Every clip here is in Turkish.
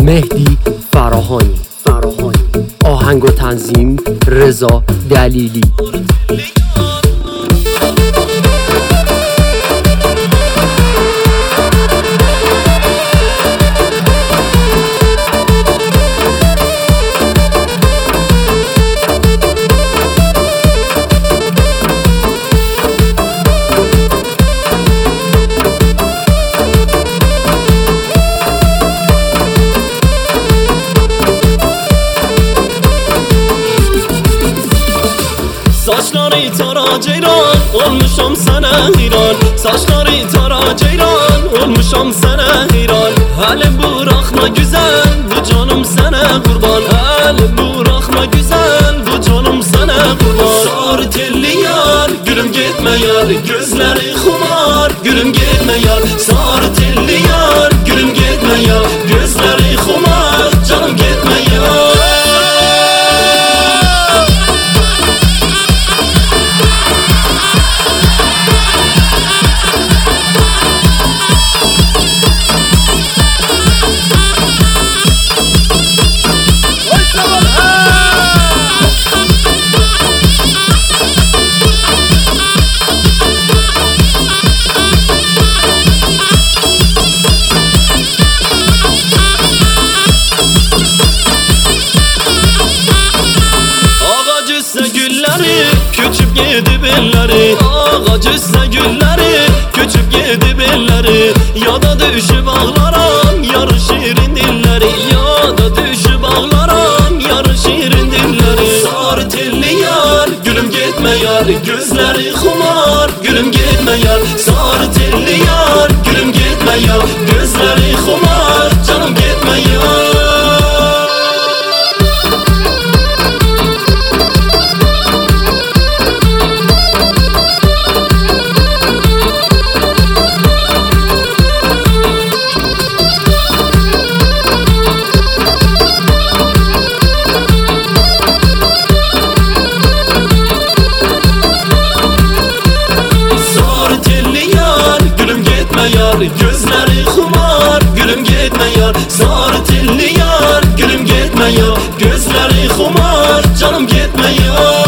مهدی فراهانی. آهنگ و تنظیم رضا دلیلی. Saçları tara ceyran, olmuşam sana heyran. Saçları tara ceyran, olmuşam sana heyran. Hele bırakma güzel, bu canım sana kurban. Hele bırakma güzel, bu canım sana kurban. Sarı telli yar, gülüm gitme yar. Gözleri kumar, gülüm gitme yar. Sarı telli yar, gülüm gitme yar. Gözleri kumar, canım gitme yar. Küçüp yedi belleri, ağacısa gülleri, küçüp yedi belleri. Ya da düşüp ağlaram, yarı şirin dilleri. Ya da düşüp ağlaram, yarı şirin dilleri. Sarı telli yar, gülüm gitme yar. Gözleri kumar, gülüm gitme yar. Sarı telli yar, gülüm gitme yar. Gözleri kumar, canım gitme yar. Gözleri kumar, gülüm gitme yar. Sarı telli yar, gülüm gitme yar. Gözleri kumar, canım gitme yar.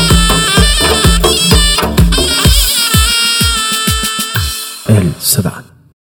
El7